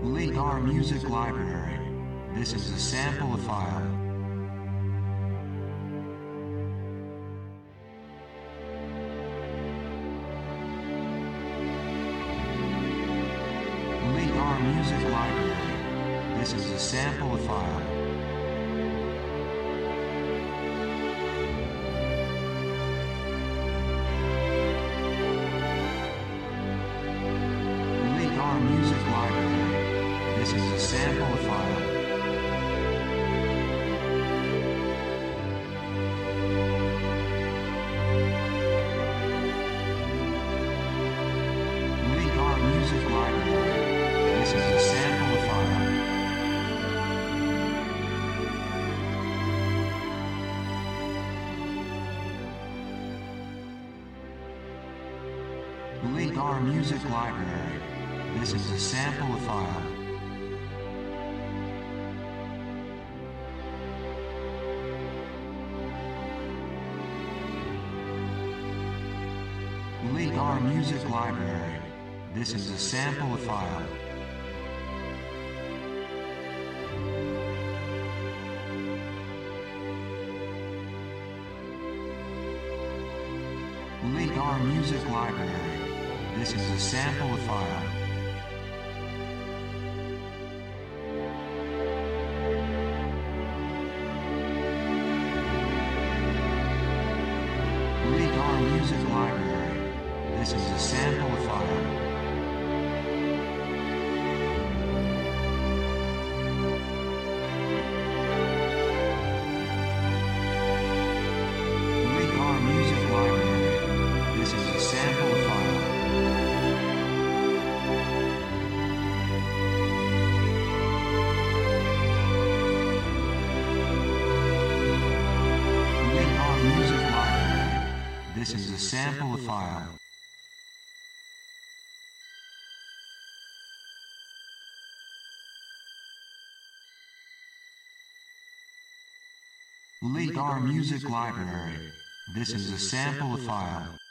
LIGAR Music Library. This is a sample file. LIGAR Music Library. This is a sample file. LIGAR Music Library. This is a sample file. LIGAR Music Library. This is a sample file. LIGAR Music Library. This is a sample file. LIGAR Music Library. This is a sample file. LIGAR Music Library. This is a sample file. LIGAR Music Library. This is a sample file. LIGAR Music Library. This is a sample file. LIGAR Music Library. This is a sample file. LIGAR Music Library. This is a sample file.